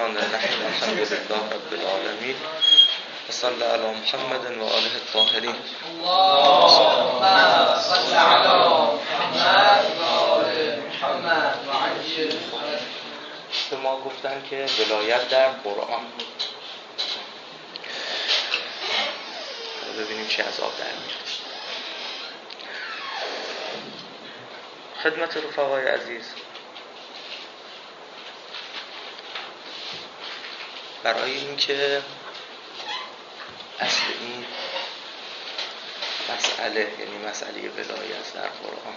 الرحمن الرحیم الحمد لله رب العالمین و صلی علی محمد و آله الطاهرین. اللهم صل علی محمد و آل محمد و عجل. به ما گفتن که ولایت در قرآن. ببینیم چی از آب در میاد. خدمت رفقای عزیز، برای اینکه اصل این مسئله، یعنی مسئله ولایت در قرآن،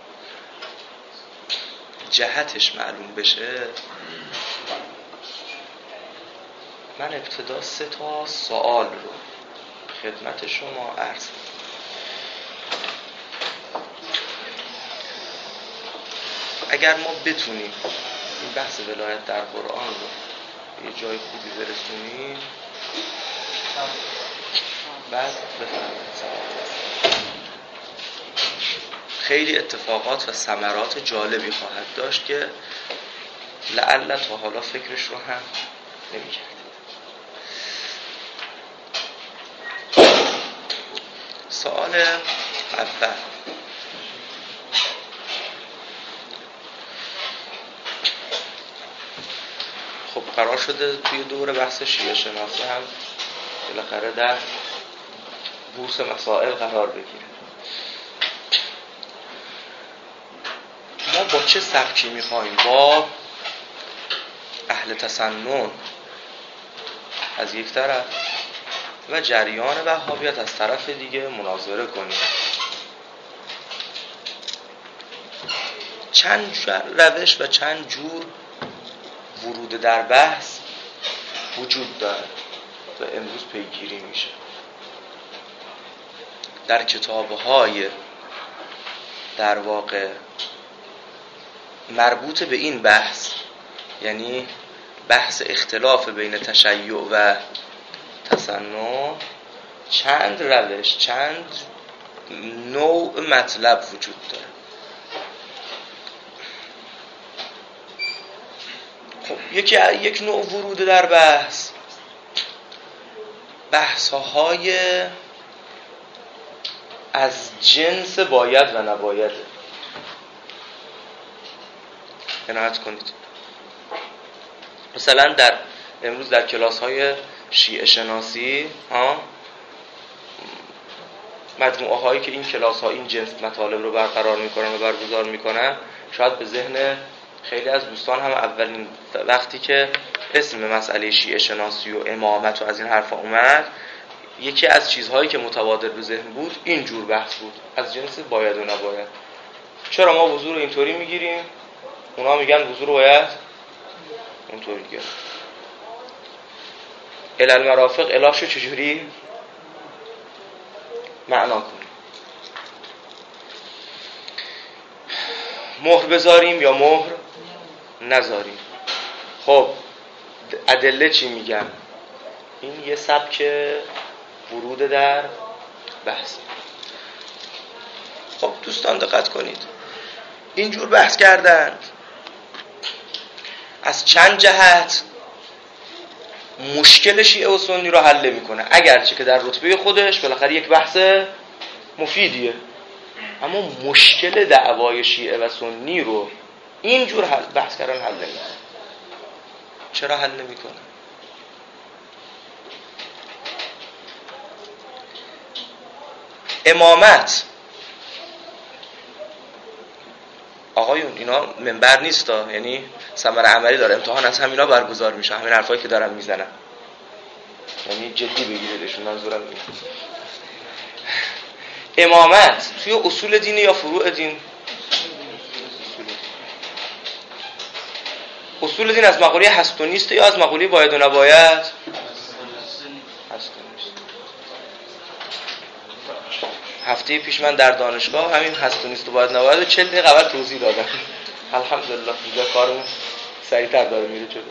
جهتش معلوم بشه، من ابتدا 3 سوال رو خدمت شما عرض کنم. اگر ما بتونیم این بحث ولایت در قرآن رو یه جای خوبی برسونیم، بعد بفرمایید خیلی اتفاقات و ثمرات جالبی خواهد داشت که لعل تا حالا فکرش رو هم نمی‌کردید. سوال اول، خب قرار شده توی دور بحث شیعه شناسی هم بالاخره در بورس مسائل قرار بگیره. ما با چه سبکی میخواییم با اهل تسنن از یک طرف و جریان وهابیت از طرف دیگه مناظره کنیم؟ چند روش و چند جور ورود در بحث وجود داره و امروز پیگیری میشه در کتاب‌های در واقع مربوط به این بحث، یعنی بحث اختلاف بین تشیع و تسنن. چند روش، چند نوع مطلب وجود داره. خب یک نوع ورود در بحث‌های از جنس باید و نباید. عنایت کنید. مثلا امروز در کلاس‌های شیعه شناسی مجموعه هایی که این کلاس ها این جنس مطالب رو برقرار میکنن و برگزار میکنن، شاید به ذهن خیلی از دوستان هم اولین وقتی که اسم مسئله شیعه شناسی و امامت و از این حرفا اومد، یکی از چیزهایی که متبادر به ذهن بود این جور بحث بود، از جنس باید و نباید. چرا ما وضو رو اینطوری میگیریم، اونا میگن وضو رو باید اونطوری گیریم. المرافق الهشو چجوری معنا کنیم؟ مهر بذاریم یا مهر نذاریم؟ خب ادله چی میگن؟ این یه سبک ورود در بحث. خب دوستان دقت کنید، اینجور بحث کردند از چند جهت مشکل شیعه و سنی رو حل میکنه، اگرچه که در رتبه خودش بالاخره یک بحث مفیدیه، اما مشکل دعوای شیعه و سنی رو اینجور بحث کردن حل نمیکنه. چرا حل نمیکنه؟ امامت، آقایون اینا منبر نیستا، یعنی ثمره عملی داره، امتحان از همینا برگزار میشه، همین حرفایی که دارن میزنن، یعنی جدی بگیریدشون. منظورم اینه. امامت توی اصول دینی یا فروع دین؟ اصول دین از مقوله هست و نیست یا از مقوله باید و نباید؟ هست و نیست. هفته پیش من در دانشگاه همین هست و نیست و باید و نباید 40 دقیقه اول توضیح دادم. الحمدلله دیگه کارمون سریعتر داره میره جلو.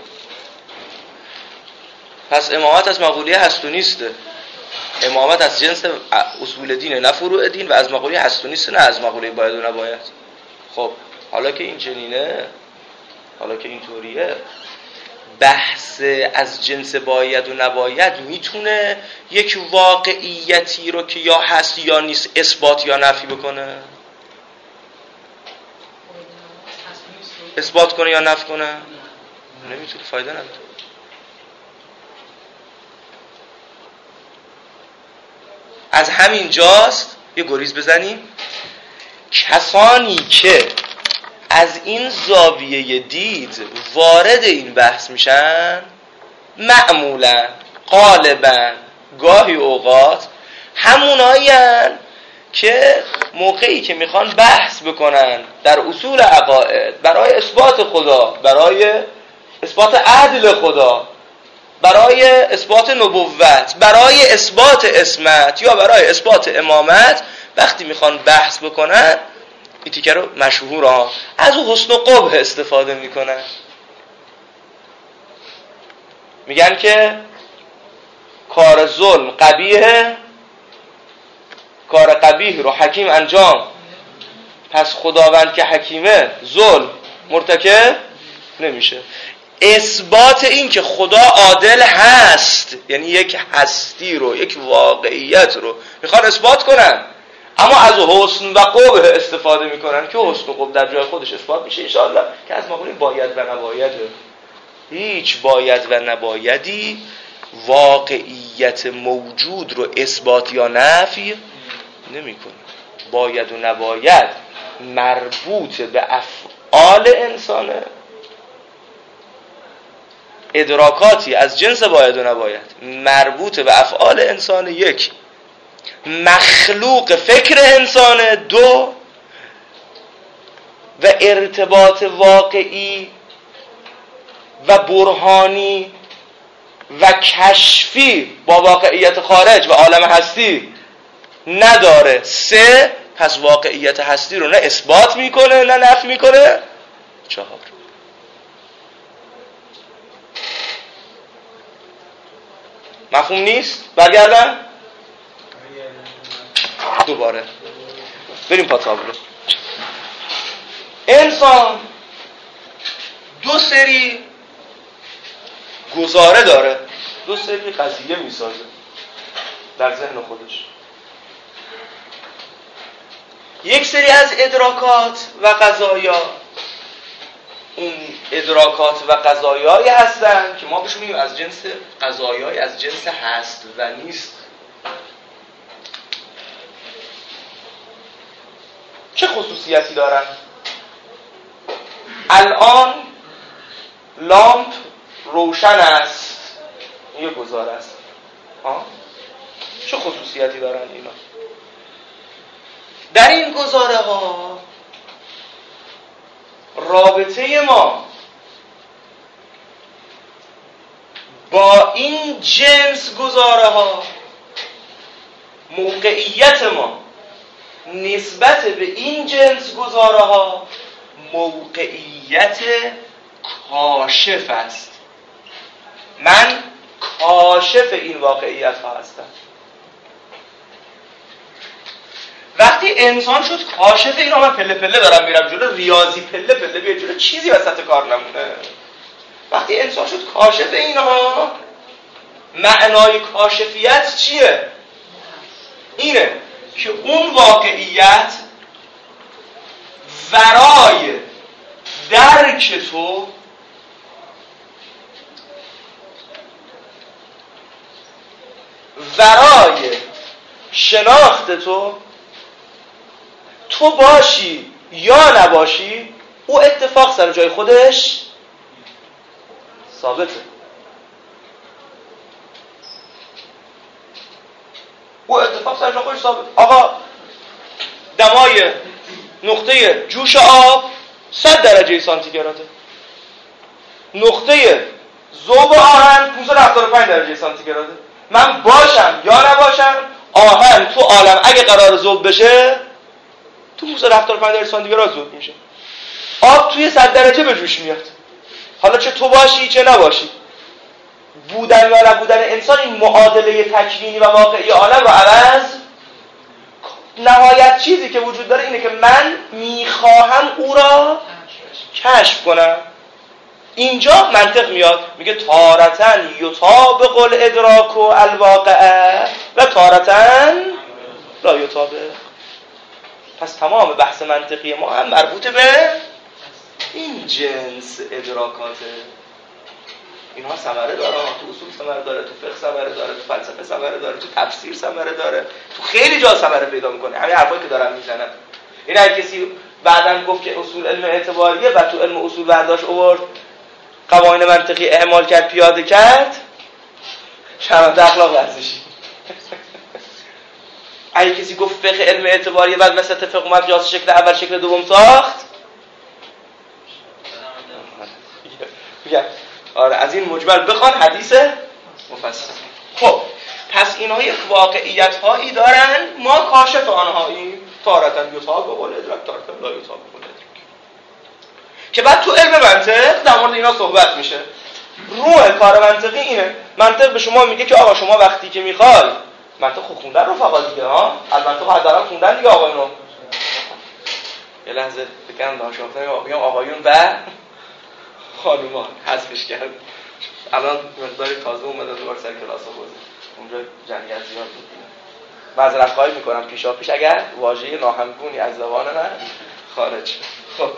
پس امامت از مقوله هست و نیسته. امامت از جنس اصول دینه نه فروع دین، و از مقوله هست و نیست نه از مقوله باید و نباید. خب حالا که این چنینه، حالا که اینطوریه، بحث از جنس باید و نباید میتونه یک واقعیتی رو که یا هست یا نیست اثبات یا نفی بکنه؟ اثبات کنه یا نفی کنه؟ نمیتونه، فایده نداره. از همین جاست یه گریز بزنیم. کسانی که از این زاویه دید وارد این بحث میشن، معمولا غالبا گاهی اوقات همونایین که موقعی که میخوان بحث بکنن در اصول عقاید برای اثبات خدا، برای اثبات عدل خدا، برای اثبات نبوت، برای اثبات اسمت یا برای اثبات امامت، وقتی میخوان بحث بکنن این تیکه رو مشهورا از اون حسن و قبح استفاده میکنن. میگن که کار ظلم قبیحه، کار قبیح رو حکیم انجام، پس خداوند که حکیمه ظلم مرتکب نمیشه. اثبات این که خدا عادل هست، یعنی یک هستی رو، یک واقعیت رو میخوان اثبات کنن، اما از حسن و قبح استفاده میکنن که حسن و قبح در جای خودش اثبات میشه انشاءالله، که از مقوله باید و نبایده. هیچ باید و نبایدی واقعیت موجود رو اثبات یا نفی نمیکنه. باید و نباید مربوط به افعال انسانه، ادراکاتی از جنس باید و نباید مربوط به افعال انسان، یک مخلوق فکر انسانه، دو و ارتباط واقعی و برهانی و کشفی با واقعیت خارج و عالم هستی نداره، سه پس واقعیت هستی رو نه اثبات میکنه نه نفی میکنه، چهار. مفهوم نیست؟ برگردن دوباره بریم پا تابلو. انسان دو سری گزاره داره، دو سری قضیه میسازه در ذهن خودش. یک سری از ادراکات و قضایا، اون ادراکات و قضایایی هستن که ما بهشون میگیم از جنس قضایای از جنس هست و نیست. چه خصوصیتی دارن؟ الان لامپ روشن است، این یه گزاره است. چه خصوصیتی دارن اینا؟ در این گزاره ها رابطه ما با این جنس گزاره ها، موقعیت ما نسبت به این جنس گزاره ها موقعیت کاشف است. من کاشف این واقعیت ها هستم. وقتی انسان شد کاشف اینا، من پله پله دارم میرم جلو، ریاضی پله پله بیاد جلو، چیزی وسط کار نمونه. وقتی انسان شد کاشف اینها، معنای کاشفیت چیه؟ اینه که اون واقعیت ورای درک تو ورای شناخت تو باشی یا نباشی، او اتفاق سر جای خودش ثابته. او اتفاق سر جای خودش ثابته. آقا دمای نقطه جوش آب 100 درجه سانتیگراده، نقطه ذوب آهن 575 درجه سانتیگراده. من باشم یا نباشم، آهن تو عالم اگه قرار ذوب بشه تو 575 درجه سانتیگراد ذوب میشه. آب توی 100 درجه به جوش میاد. حالا چه تو باشی چه نباشی، بودن یا نبودن انسان این معادله تکوینی و واقعی عالم رو عوض. نهایت چیزی که وجود داره اینه که من میخواهم او را کشف کنم. اینجا منطق میاد میگه تارتن یطابق الادراک و الواقع و تارتن لا یطابق. پس تمام بحث منطقی ما هم مربوط به این جنس ادراکاته. اینها ثمره داره، تو اصول ثمره داره، تو فقه ثمره داره، تو فلسفه ثمره داره، تو تفسیر ثمره داره، تو خیلی جا ثمره پیدا میکنه. همین حرفایی که دارم میزنم این اگه کسی بعداً گفت که اصول علم اعتباریه و تو علم اصول برداشت آورد قوانین منطقی اعمال کرد پیاده کرد، شرمنده اخلاق ورزشی. اگه کسی گفت فقه علم اعتباریه بعد وسط فقه اومد قیاس شکل اول شکل دوم ساخت، آره از این مجمل بخوان حدیث مفصل. خب پس اینها یک واقعیت هایی دارن، ما کاشف آنهاییم. تارتن یطابق الادراک تارتن لا یطابق الادراک، که بعد تو علم منطق در مورد اینا صحبت میشه. روح کار منطقی اینه. منطق به شما میگه که آقا شما وقتی که میخوای منطق خوندن رفقا دیگه ها، المنطق حداقل خوندن دیگه آقایون. یه لحظه بگم دانشگاه آقایون و خانومان حذفش کرد. الان مقداری تازه اومده دوباره سر کلاسا بود. اونجا جمعیت زیاد بود. معذرت خواهی میکنم پیشاپیش اگر واژه ناهمگونی از زبان من خارج. خب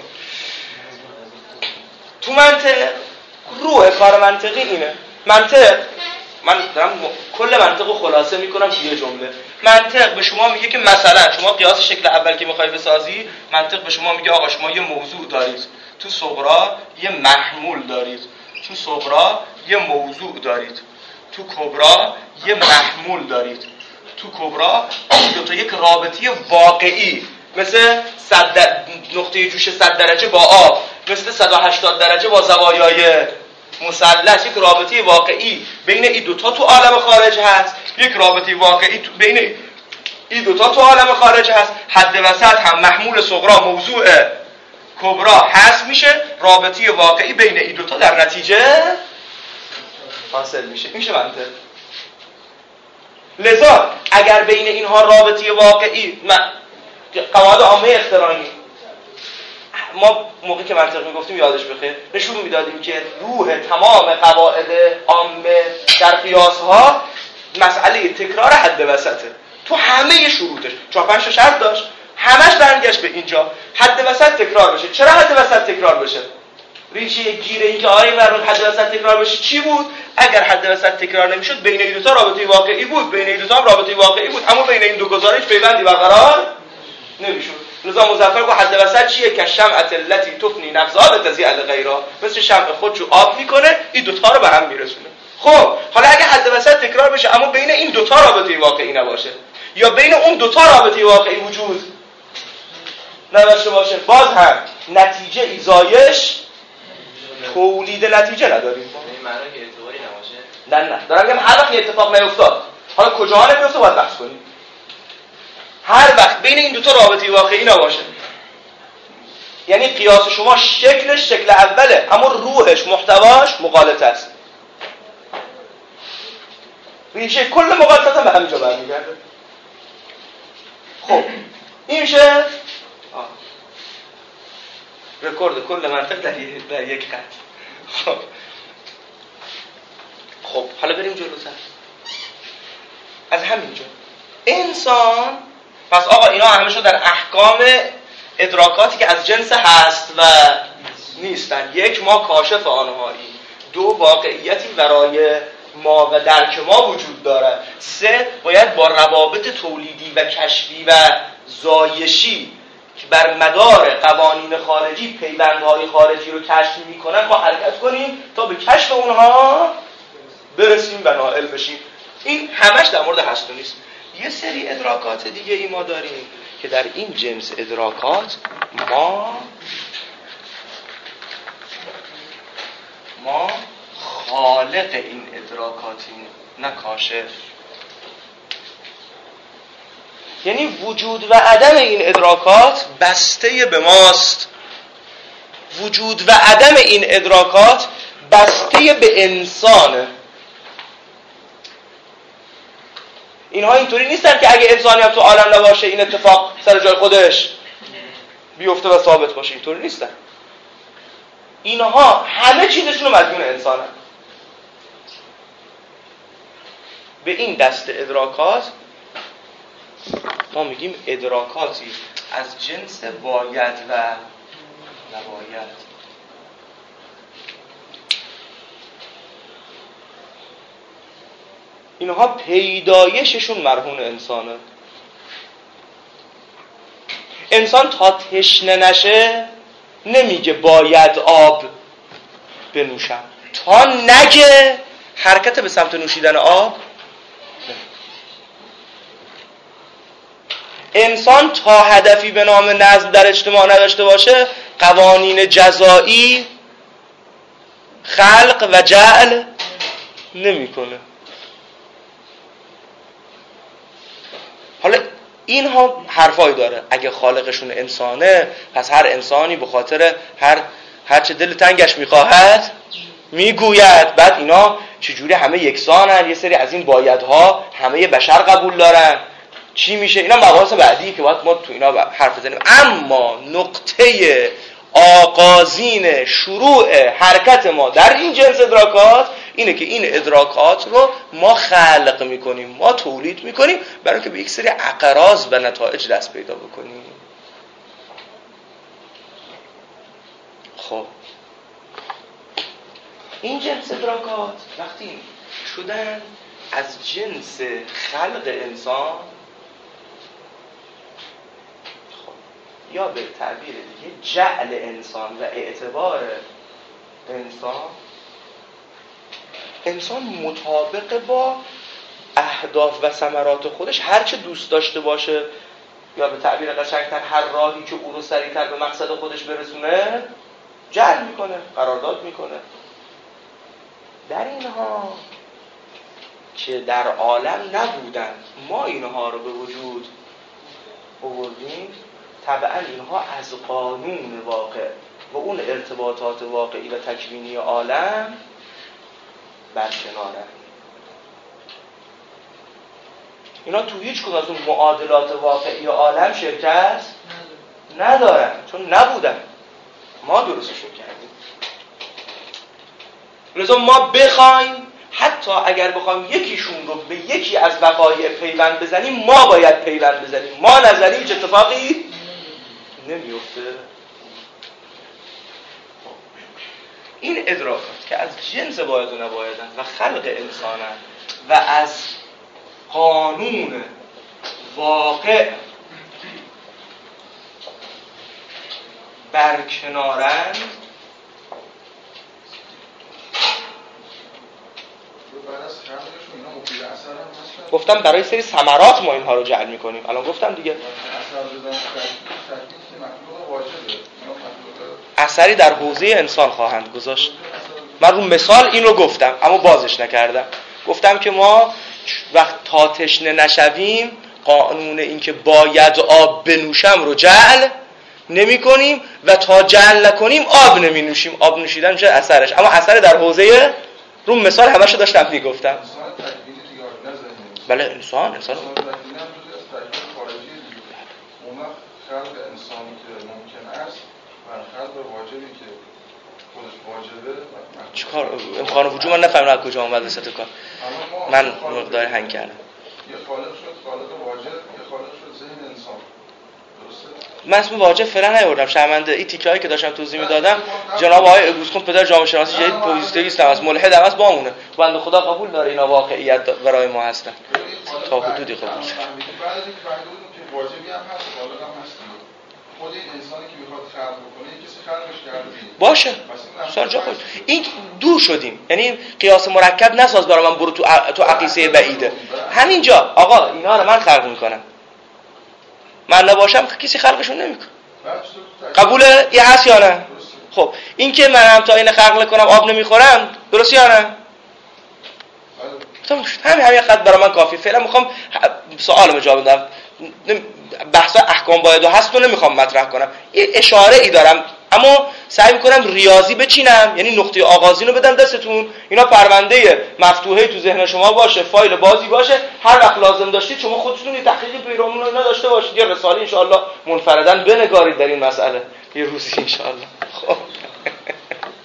تو منطق روح کار منطقی اینه. منطق من دارم کل منطق رو خلاصه میکنم توی یه جمله. منطق به شما میگه که مثلا شما قیاس شکل اول که میخوای بسازی، منطق به شما میگه آقا شما یه موضوع دارید، تو صغرا یه محمول دارید، تو صغرا یه موضوع دارید، تو کبرا یه محمول دارید، تو کبرا این دو تا یک رابطه واقعی مثل نقطه جوش 100 درجه با آب، مثل 180 درجه با زوایای مثلث، یک رابطه واقعی بین این دوتا تو عالم خارج هست، یک رابطه واقعی بین این دوتا تو عالم خارج هست. حد وسط هم محمول صغرا موضوع کبرا حذف میشه، رابطه واقعی بین این دوتا در نتیجه حاصل میشه. میشه منطق. لذا اگر بین اینها رابطه واقعی قواعد عامه اخترانی ما موقعی که منطق میگفتیم یادش بخیر نشون میدادیم که روح تمام قواعد عامه در قیاس‌ها مسئله تکرار حد وسطه. تو همه شروطش 4-5 شرط داشت، همش برگشت به اینجا حد وسط تکرار بشه. چرا حد وسط تکرار بشه؟ ریشه گیر این که آره مربوط حد وسط تکرار بشه چی بود؟ اگر حد وسط تکرار نمیشد بین این دو تا رابطه واقعی بود، بین این دو تا هم رابطه واقعی بود، اما بین این دو گزارش پیوندی برقرار نمیشد. لذا مظفر گفت حد وسط چیه؟ که شمعة التي تفني نفسها بتضيع لغيرها، مثل شمع خودشو آب میکنه این دو تا رو به هم میرسونه. خب حالا اگه حد وسط تکرار بشه اما بین این دو تا رابطه واقعی نباشه، یا بین اون دو تا رابطه واقعی وجود نداشته باشه، باز هم نتیجه ایزایش تولید نتیجه نداریم. این معنی که اعتباری نباشه. نه دارم میگم هر وقت اتفاق نیفتاد، حالا کجا نمیفته باید بحث کنیم. هر وقت بین این دو تا رابطه واقعی نباشه، یعنی قیاس شما شکلش شکل اوله اما روحش محتواش مغالطه است. ریشه کل مغالطه هم به همینجا برمیگرده. خب این میشه رکورد کل منطق در یک خط. خب حالا بریم جلوتر. از همینجا انسان پس آقا اینا همه شو در احکام ادراکاتی که از جنس هست و نیستن. یک، ما کاشف آنهایی. دو، واقعیتی برای ما و درک ما وجود داره. سه، باید با روابط تولیدی و کشفی و زایشی که بر مدار قوانین خارجی پیوندهای خارجی رو کشف میکنن ما حرکت کنیم تا به کشف اونها برسیم و نائل بشیم. این همش در مورد هست و نیست. یه سری ادراکات دیگه ای ما داریم که در این جنس ادراکات ما خالق این ادراکاتیم نه کاشف. یعنی وجود و عدم این ادراکات بسته به ماست. وجود و عدم این ادراکات بسته به انسانه. اینها اینطوری نیستن که اگه انسانی هم تو عالم نباشه این اتفاق سر جای خودش بیفته و ثابت باشه. اینطوری نیستن. اینها همه چیزشون رو مدیون انسانن. به این دست ادراکات ما میگیم ادراکاتی از جنس باید و نباید. اینها پیدایششون مرهون انسانه. انسان تا تشنه نشه نمیگه باید آب بنوشم، تا نگه حرکت به سمت نوشیدن آب. انسان تا هدفی به نام نظم در اجتماع نداشته باشه قوانین جزایی خلق و جعل نمیکنه. حالا اینها حرفایی داره، اگه خالقشون انسانه پس هر انسانی به خاطر هر چه دل تنگش میخواهد میگوید. بعد اینا چجوری همه یکسانن؟ یه سری از این بایدها همه بشر قبول دارن. چی میشه؟ اینا مباحث بعدی که باید ما تو اینا حرف بزنیم. اما نقطه آغازین شروع حرکت ما در این جنس ادراکات اینه که این ادراکات رو ما خلق میکنیم، ما تولید میکنیم برای اینکه به یک سری اغراض و نتایج دست پیدا بکنیم. خب این جنس ادراکات وقتی شدن از جنس خلق انسان، یا به تعبیر دیگه جعل انسان و اعتبار انسان مطابق با اهداف و ثمرات خودش هر چه دوست داشته باشه، یا به تعبیر قشنگتر هر راهی که او رو سریعتر به مقصد خودش برسونه جعل میکنه، قرارداد میکنه. در اینها که در عالم نبودن ما اینها رو به وجود آوردیم، طبعا اینها از قانون واقع و اون ارتباطات واقعی و تکوینی عالم برکنارن. اینا تو هیچ کدوم از اون معادلات واقعی عالم شرکت ندارن، چون نبودن، ما درستشون کردیم. لذا ما بخوایم، حتی اگر بخوایم یکیشون رو به یکی از وقایع پیوند بزنیم، ما باید پیوند بزنیم. ما نظری هیچ اتفاقی نمیفته. این ادراکات که از جنس باید و نبایدن و خلق انسانن و از قانون واقع برکنارند، گفتم برای سری ثمرات ما اینها رو جعل میکنیم. الان گفتم دیگه اثری در حوزه انسان خواهند گذاشت. من رو مثال این رو گفتم اما بازش نکردم. گفتم که ما وقت تا تشنه نشویم قانون این که باید آب بنوشم رو جعل نمی کنیم و تا جعل نکنیم آب نمی نوشیم. آب نوشیدن میشه اثرش، اما اثر در حوزه رو مثال همشو داشتم میگفتم. بله انسان خلق انسانی که ممکن است و خلق واجبی که خودش واجبه. چیکار امکان وجود من نفهمیدم از کجا اومد وسط کار. من مقدار هنگ کردم. یه خالق شد خالق واجب، یه خالق شد ذهن انسان. درسته؟ من اسم واجب فعلا نیاوردم. شرمنده این تیکه‌ای که داشتم توضیح میدادم جناب آقای اگوسکون پدر جامعه شناسی جدید پوزیتیویست هم از ملحد هم از بامونه. بنده خدا قبول داره اینا واقعیت برای ما هستن. تا حدودی قبول. بعد که واجبی هم هست، خالق هم هست. خود این انسانی که میخواد خلق بکنه کسی خلقش کرده باشه. سر جا خود. این دور شدیم. یعنی قیاس مرکب نساز برای من برو تو عقیصه بعیده. همینجا آقا اینا رو من خلق میکنم. من نباشم کسی خلقشون نمیکنه. قبوله؟ یه هست یا نه؟ خب این که من هم تا این خلق نکنم آب نمیخورم درست یا نه؟ همین خط برای من کافی. فعلا میخوام سوالم جواب بدم. بحث احکام باید و هست رو نمیخوام مطرح کنم. یه اشاره ای دارم اما سعی میکنم ریاضی بچینم، یعنی نقطه آغازین رو بدم دستتون. اینا پرونده مفتوحه تو ذهن شما باشه، فایل بازی باشه. هر وقت لازم داشتید شما خودتون یه تحقیق پیرامون رو نداشته باشید، یه رساله انشاءالله منفرداً بنگارید در این مسئله یه روزی انشاءالله. خب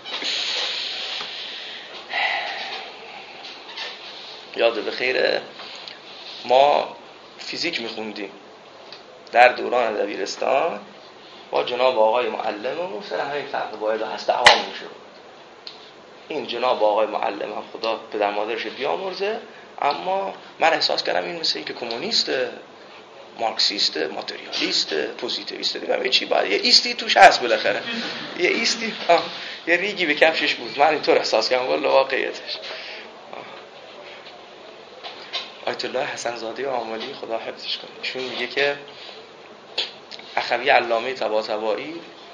یاد به خیره ما فیزیک میخوندیم در دوران دبیرستان با جناب آقای معلممون سر همین فرق واحد هست دعوامون شد. این جناب آقای معلم هم خدا پدر مادرش بیامرزه، اما من احساس کردم این مثل این که کمونیسته، مارکسیسته، ماتریالیسته، پوزیتیویسته، دیدم یه چی باید یه ایستی توش هست بالاخره، یه ایستی یه ریگی به کفشش بود. من اینطور احساس کردم والله واقعیتش. آیت الله حسن زاده آملی خدا حفظش کنه، ایشون میگه که اخوی علامه طباطبایی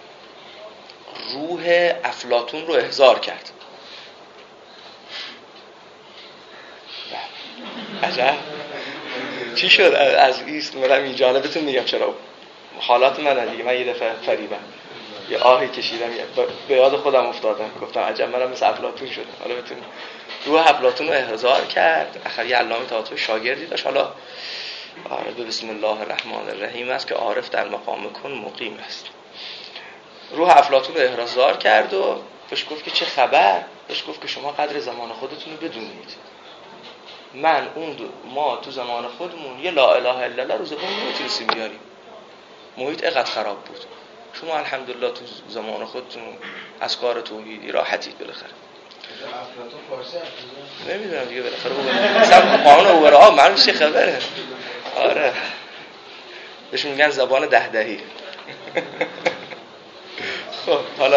روح افلاطون رو احضار کرد. عجب چی شد از ایست مرم این جالبتون میگم چرا حالات من دیگه. من یه دفعه فریبم یه آهی کشیدم به یاد خودم افتادم، گفتم عجب منم مثل افلاطون شدم. حالا بتون روح افلاطون رو احضار کرد. اخوی علامه طباطبایی شاگردی داشت، حالا به بسم الله الرحمن الرحیم است که عارف در مقام کن مقیم است. روح افلاطون رو احضار کرد و بهش گفت که چه خبر؟ بهش گفت که شما قدر زمان خودتون رو بدونید. ما تو زمان خودمون یه لا اله الا الله رو زبون نمیتونستیم بیاریم، محیط اقدر خراب بود. شما الحمدلله تو زمان خودتون از کار توحیدی راحتید بالاخره. افلاطون فارسی حرف نمیدونم دیگه بالاخره مثلا قانون اوبرا معلوم چه خبره. آره بهش میگن زبان دهدهی. خب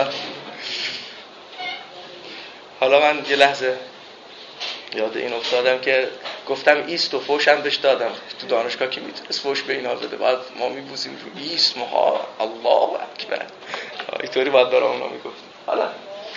حالا من یه لحظه یاد این افتادم که گفتم ایست و فوشم بهش دادم. تو دانشگاه که میتونست فوش به اینا بده، بعد ما میبوسیم رو ایست ماها الله اکبر، اینطوری باید دارم اونا میگفت. حالا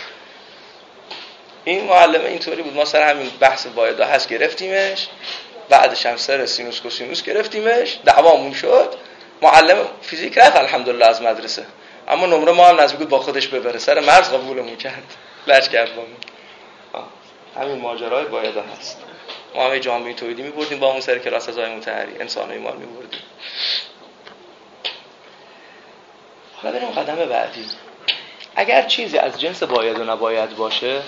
این معلمه اینطوری بود، ما سر همین بحث وایدا هست گرفتیمش، بعدش هم سر سینوس کوسینوس گرفتیمش، دعوامون شد. معلم فیزیک رفت الحمدلله از مدرسه، اما نمره ما هم نزدیک بود با خودش ببره، سر مرز قبولمون کرد، لج کرد با ما. همین ماجرای وایدا هست. ما هم جامعه توحیدی می‌بردیم با اون سر کلاس ازای متحری انسان ایمان می‌بردیم. حالا بریم قدم بعدی. اگر چیزی از جنس باید و نباید باشه،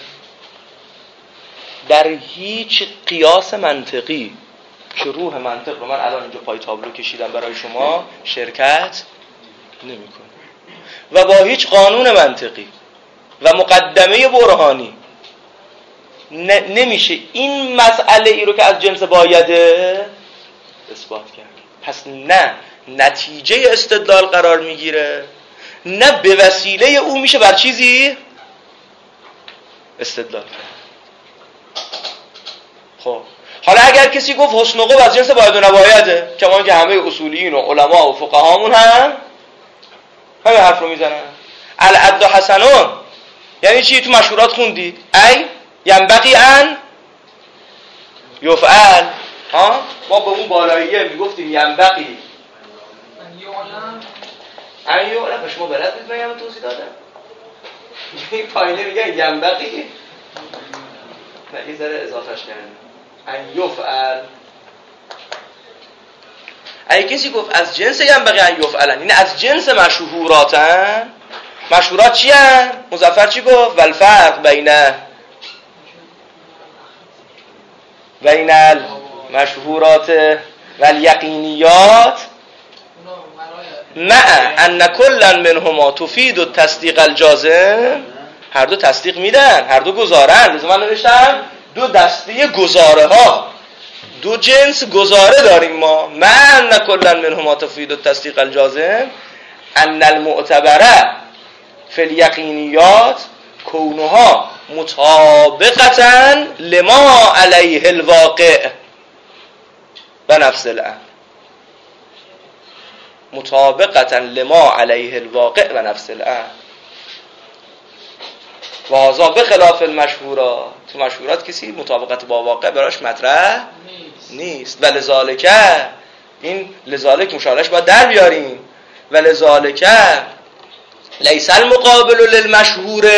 در هیچ قیاس منطقی که روح منطق رو من الان اینجا پای تابلو کشیدم برای شما شرکت نمی‌کنه و با هیچ قانون منطقی و مقدمه برهانی نمیشه این مسئله ای رو که از جنس بایده اثبات کرد. پس نه نتیجه استدلال قرار میگیره، نه به وسیله او میشه بر چیزی استدلال کرد. خب حالا اگر کسی گفت حسن و قبح از جنس باید و نبایده، کمان که همه اصولیین و علما و فقهامون هم همه حرف رو میزنن. العد حسنون یعنی چی؟ تو مشهورات خوندی ای ینبغی ان یفعل. ما به اون بالاییه میگفتیم ینبغی ان یعلم. شما بلد بود من توضیح دادم. این پایینه میگه ینبغی، نه یه ذره اضافهش کردیم ان یفعل. اگه کسی گفت از جنس ینبغی ان یفعل، یعنی از جنس مشهوراتن. مشهورات چی هن؟ مظفر چی گفت؟ والفرق بین المشهورات والیقینیات مع ان کلا منهما تفید التصدیق الجازم. هر دو تصدیق میدن، هر دو گزارن. لذا من نوشتم دو دسته گزاره ها، دو جنس گزاره داریم ما. مع ان کلا منهما تفید التصدیق الجازم ان المعتبره فی الیقینیات کونها مطابقتا لما علیه الواقع و نفس الامر. مطابقتا لما علیه الواقع و نفس الامر و هذا بخلاف المشهورات. تو مشهورات کسی مطابقت با واقع براش مطرح نیست. و لذالک این لذالک مشارش باید در بیاریم. و لذالک لیس المقابل للمشهور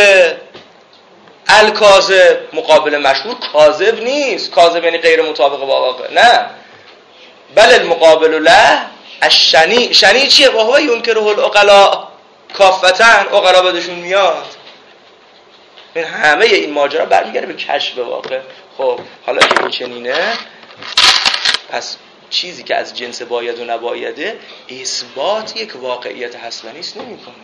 الکاذب. مقابل مشهور کاذب نیست. کاذب یعنی غیر مطابق با واقع، نه. بل المقابل له الشنی. شنی چیه؟ و هو ینکره العقلاء کافتن. عقلا بدشون میاد. این همه این ماجرا برمیگرده به کشف واقع. خب حالا که این چنینه، پس چیزی که از جنس باید و نبایده اثبات یک واقعیت حسنی است نمی‌کنه.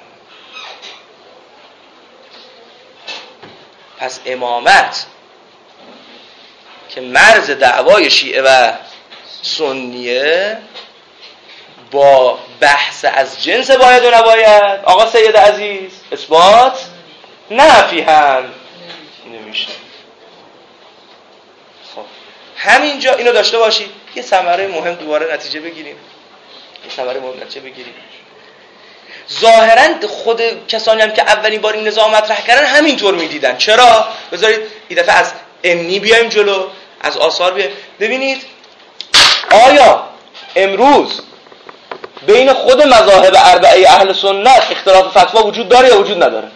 پس امامت که مرز دعوای شیعه و سنیه با بحث از جنس باید و نباید، آقا سید عزیز، اثبات نفی هم نمیشه. خب همینجا اینو داشته باشید. یه ثمره مهم دوباره نتیجه بگیریم. ظاهراً خود کسانی هم که اولین بار این نظام مطرح کردن همینطور میدیدن. چرا؟ بذارید این دفعه از انی بیایم جلو، از آثار بیایم. ببینید آیا امروز بین خود مذاهب اربعه اهل سنت اختلاف فتوا وجود داره یا وجود نداره؟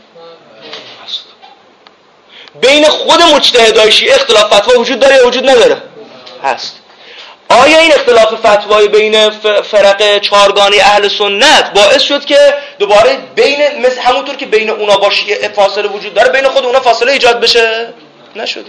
بین خود مجتهدای شیعه اختلاف فتوا وجود داره یا وجود نداره؟ هست. آیا این اختلاف فتوای بین فرق چهارگانه اهل سنت باعث شد که دوباره بین مثل همونطور که بین اونا با شیعه فاصله وجود داره بین خود اونا فاصله ایجاد بشه؟ نشده.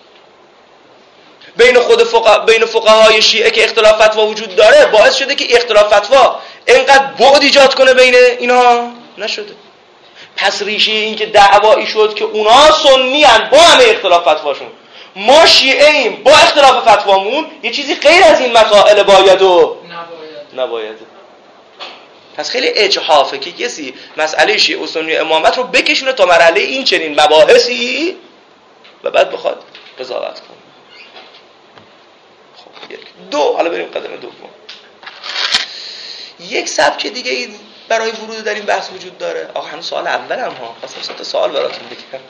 بین فقهای شیعه که اختلاف فتوا وجود داره باعث شده که اختلاف فتوا اینقدر بعد ایجاد کنه بین اینها؟ نشده. پس ریشه این که دعوایی شد که اونا سنی ان با همه اختلاف فتواشون، ما شیعه ایم با اختلاف فتوامون، یه چیزی غیر از این مسائل باید و نبایده. پس خیلی اجحافه که کسی مسئله شیعه و سنی امامت رو بکشونه تا مرحله این چنین مباحثی و بعد بخواد قضاوت کنه. خب دو، حالا بریم قدم دوم. یک سبک دیگه ای برای ورود در این بحث وجود داره. آقا هنوز سوال اولم ها، خواستم 3 سوال براتون بگم.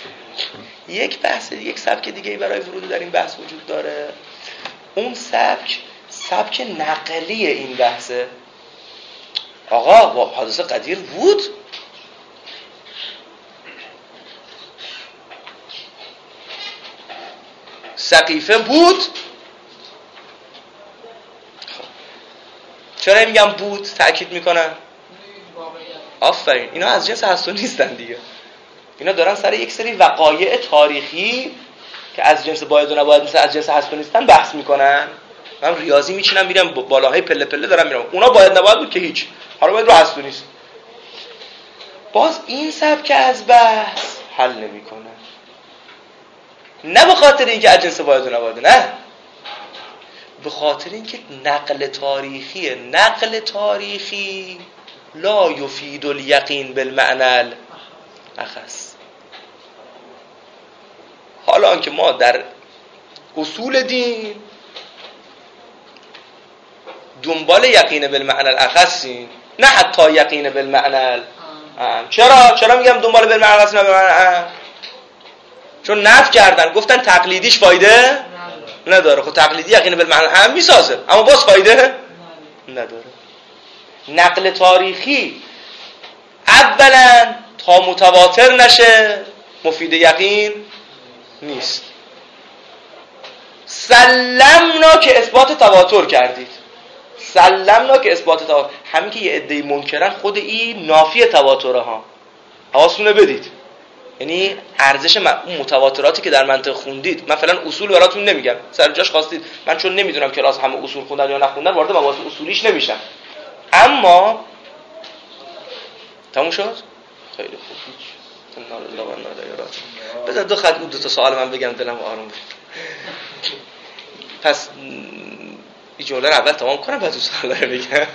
یک سبک دیگه برای ورود در این بحث وجود داره. اون سبک نقلی این بحثه. آقا حادثه قدیر بود، سقیفه بود. چرا میگم بود؟ تأکید میکنم آفرین، اینا از جنس هست و نیستن دیگه. اینا دارن سر یک سری وقایع تاریخی که از جنس باید و نباید مثل از جنس هست و نیستن بحث میکنن. من ریاضی میچینم میرم بالاهای پله پله دارم میرم، اونا باید نباید بود که هیچ، حالا باید رو هست و نیست. باز این سبک از بحث حل نمیکنه. نه به خاطر اینکه از جنس باید و نباید، نه، به خاطر اینکه نقل تاریخی لا یفید الیقین بالمعنى الاخص. حالا که ما در اصول دین دنبال یقین بالمعنى الاخصیم، نه حتی یقین بالمعنى العام. چرا میگم دنبال بالمعنى الاخص نه بالمعنى؟ چون نفی کردن، گفتن تقلیدیش فایده نداره. خب تقلیدی یقین بالمعنى العام میسازه اما باز فایده نداره. نقل تاریخی اولا تا متواتر نشه مفید یقین نیست. سلمنا که اثبات تواتر کردید، همین که یه عده منکرن خود این نافی تواتره ها. حواستون بدید، یعنی ارزش متواتراتی که در منطق خوندید، من فعلا اصول براتون نمیگم، سر جاش خواستید، من چون نمیدونم کلاس همه اصول خوندن یا نخوندن وارد مباحث اصولیش نمیشم. اما تموم شد؟ خیلی خوب. بذار 2 تا سوال من بگم دلم آروم بشه. پس این جمله رو اول تمام کنم بعد سوال رو بگم.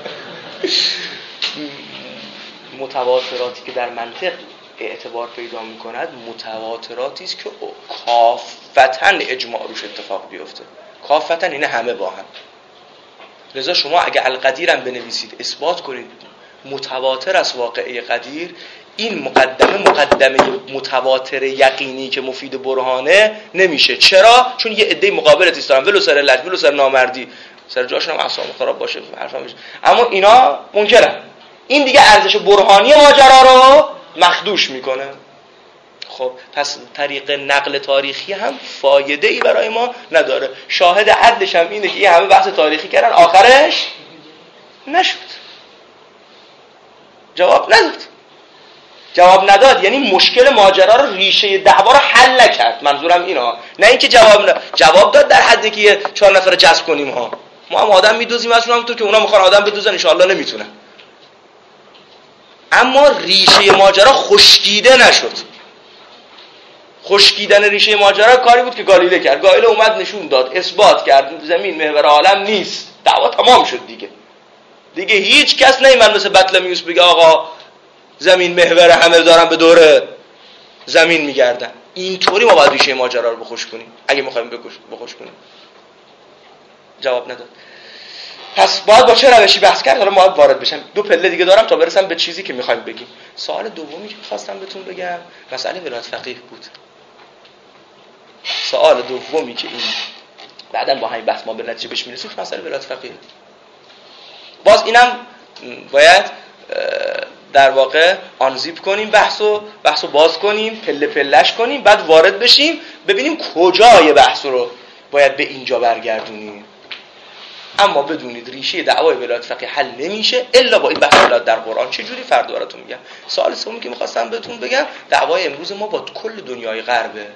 متواتراتی که در منطق اعتبار پیدا می‌کند متواتراتی است که کافةً اجماع روش اتفاق بیفته. کافةً اینه همه با هم. لذا شما اگه القدیرم بنویسید اثبات کنید متواتر از واقعه قدیر، این مقدمه متواتر یقینی که مفید برهانه نمیشه. چرا؟ چون یه عده مقابلت ایستادن ولو سر لج ولو سر نامردی، سر جاشون هم اعصاب خراب باشه حرفا میشه، اما اینا منکرن. این دیگه ارزش برهانی ماجرا رو مخدوش میکنه. خب پس طریق نقل تاریخی هم فایده ای برای ما نداره. شاهد عدلش هم اینه که این همه بحث تاریخی کردن آخرش نشد، جواب نداد. جواب نداد یعنی مشکل ماجرا رو، ریشه دعوا رو حل نکرد. منظورم اینا، نه اینکه جواب داد در حدی که 4 نفر جذب کنیم ها. ما هم آدم میدوزیم اصلا همونطور که اونا میخوان آدم بدوزن، ان شاءالله نمیتونن. اما ریشه ماجرا خشکیده نشد. خشکیدن ریشه ماجرا کاری بود که گالیله کرد. گالیله اومد نشون داد، اثبات کرد زمین محور عالم نیست. دعوا تمام شد دیگه هیچ کس نمی‌مد مثل بطلمیوس بگه آقا زمین محور، همه دارن به دور زمین میگردن. اینطوری ما باید ریشه ماجرا رو بخوش کنیم اگه می‌خوایم بخوش کنیم. جواب نداد. پس باید با چه روشی بحث کرد؟ حالا ما وارد بشم. 2 پله دیگه دارم تا برسم به چیزی که می‌خوایم بگیم. سوال دومی که خواستم بهتون بگم مسئله ولایت فقیه بود. سوال دومی که این بعداً با همین بحث ما به نتیجه بهش میرسیم مسئله ولایت فقیه. باز اینم باید در واقع آنزیپ کنیم، بحثو باز کنیم، پله پلش کنیم، بعد وارد بشیم ببینیم کجای بحث رو باید به اینجا برگردونیم. اما بدونید ریشه دعوای ولایت فقیه حل نمیشه الا با این بحث ولایت در قرآن. چه جوری فردا براتون میگم. سوال سومی که می‌خواستم بهتون بگم، دعوای امروز ما با کل دنیای غربه.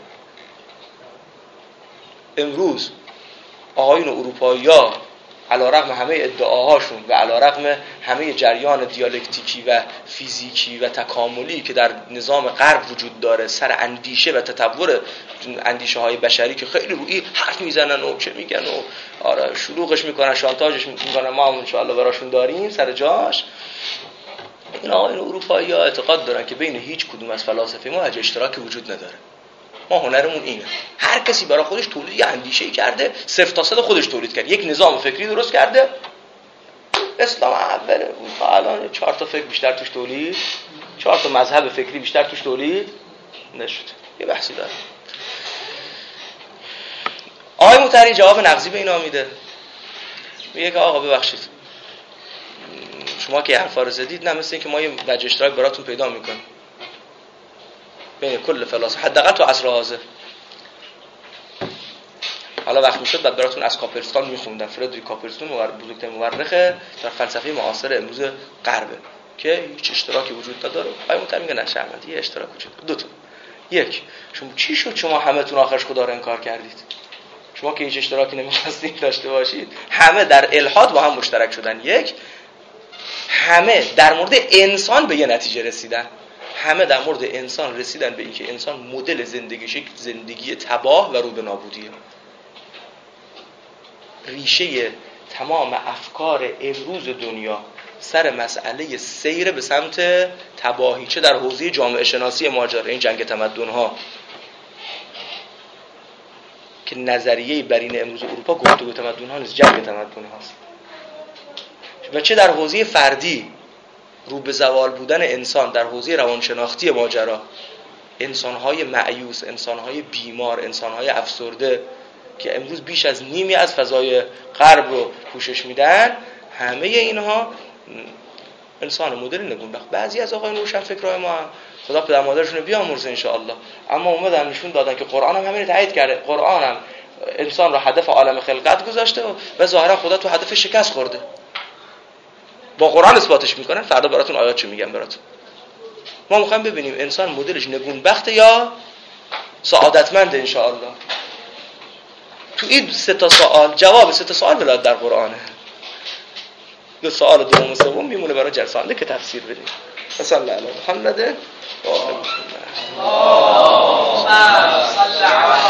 امروز آقایون اروپایی‌ها علیرغم همه ادعاهاشون و علیرغم همه جریان دیالکتیکی و فیزیکی و تکاملی که در نظام غرب وجود داره، سر اندیشه و تطور اندیشه های بشری که خیلی روی حرف میزنن و چه میگن و آره شلوغش میکنن، شانتاژش میکنن، ما هم انشاءالله براشون داریم سر جاش. این آقایون اروپایی‌ها اعتقاد دارن که بین هیچ کدوم از فلاسفه ما وجه اشتراکی وجود نداره. ما هنرمون اینه، هر کسی برای خودش تولید یه اندیشه‌ای کرده، صفر تا صد خودش تولید کرده، یک نظام فکری درست کرده. اسلام اوله بود تا الان 4 تا فکر بیشتر توش تولید، 4 تا مذهب فکری بیشتر توش تولید نشد. یه بحثی داره. آقای مطهری جواب نقضی به اینا میده. میگه که آقا ببخشید شما که حرفا رو زدید، نه مثل این که ما یه وجه اشتراک براتون پیدا میکنیم بین کل فلاسفه، حداقل تو عصر حاضر. حالا وقت میشد بعد براتون از کاپرستان میخوندم. فردریک کاپرستون بزرگترین مورخ در فلسفه معاصر امروز غربه که هیچ اشتراکی وجود نداره. آیا مطمئن میگه نه شرمنده یه اشتراک وجود داره. 2 تا. یک، شما چی شد شما همتون آخرش خدا رو انکار کردید؟ شما که هیچ اشتراکی نمی‌خواستید داشته باشید، همه در الحاد با هم مشترک شدن. یک، همه در مورد انسان به یه نتیجه رسیدن. همه در مورد انسان رسیدن به اینکه انسان مدل زندگیش یک زندگی تباه و رو به نابودیه. ریشه تمام افکار امروز دنیا سر مسئله سیر به سمت تباهی، چه در حوزه جامعه شناسی ماجرا این جنگ تمدن‌ها که نظریه برین امروز اروپا گفتگو تمدن‌ها نیست، جنگ تمدن‌هاست، و چه در حوزه فردی رو به زوال بودن انسان در حوزه روانشناختی ماجرا، انسان‌های مأیوس، انسان‌های بیمار، انسان‌های افسرده که امروز بیش از نیمی از فضای غرب رو پوشش میدن، همه اینها انسان مدل نگونبخت. بعضی از آقایون روشنفکرای ما هم خدا پدر مادرشون رو بیامرزه ان شاء الله، اما اومدن نشون دادن که قرآن هم همین تایید کرده. قرآن هم انسان رو هدف عالم خلقت گذاشته و ظاهرا خدا تو هدف شکست خورده. با قرآن اثباتش میکنن. فردا براتون آیات چه میگم براتون. ما میخوایم ببینیم انسان مدلش نگونبخته یا سعادتمند ان شاء الله. تو این 3 تا سوال جواب 3 تا سوال ولایت در قرآنه. 2 سوال دوم و سوم میمونه برای جلسه که تفسیر بدیم. صلی الله علیه و محمد و آله محمد.